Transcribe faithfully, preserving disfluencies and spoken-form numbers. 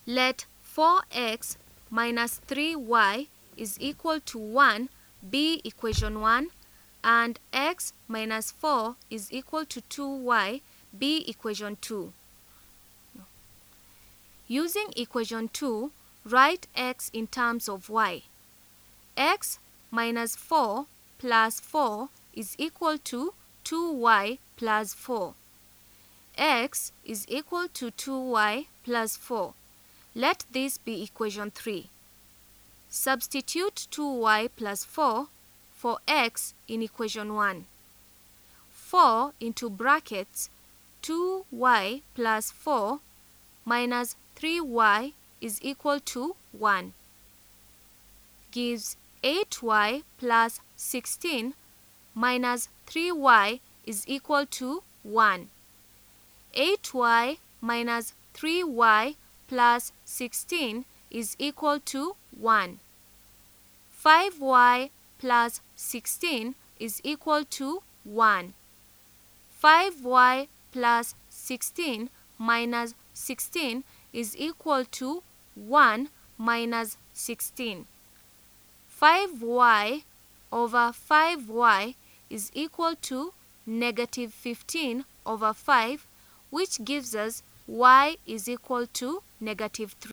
Let four x minus three y is equal to one be equation one and x minus four is equal to two y be equation two. Using equation two, write x in terms of y. X minus four plus four is equal to two y plus four. X is equal to two y plus four. Let this be equation three. Substitute two y plus four for x in equation one. four into brackets two y plus four minus three y is equal to one. Gives eight y plus sixteen minus three y is equal to one. eight y minus three y plus sixteen is equal to one. five y plus sixteen is equal to one. five y plus sixteen minus sixteen is equal to one minus sixteen. five y over five y is equal to negative fifteen over five, which gives us y is equal to negative three.